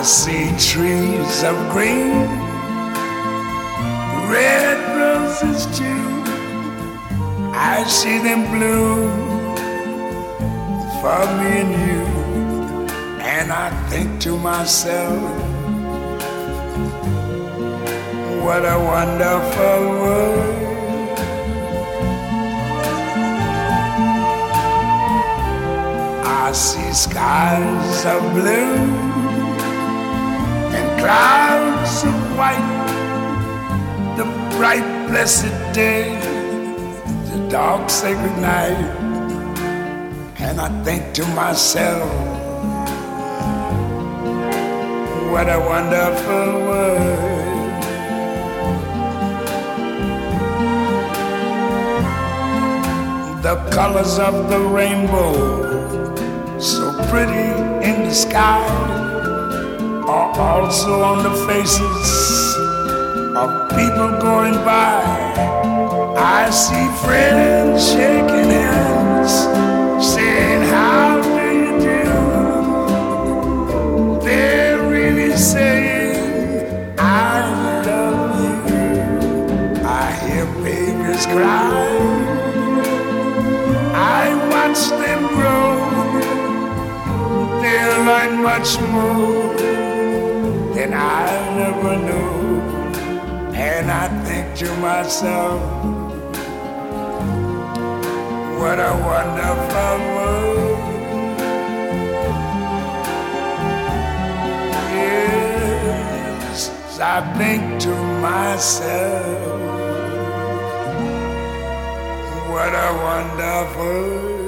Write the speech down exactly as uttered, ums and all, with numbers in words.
see trees of green, red roses too. I see them bloom for me and you. And I think to myself, what a wonderful world. I see skies of blue and clouds of white, the bright blessed day, the dark sacred night. And I think to myself, what a wonderful world. The colors of the rainbow, so pretty in the sky, are also on the faces of people going by. I see friends shaking hands, saying, how do you do? They're really saying, I love you. I hear babies cry, I watch them grow. They'll learn much more than I never knew. And I think to myself, what a wonderful world. Yes, I think to myself, what a wonderful world.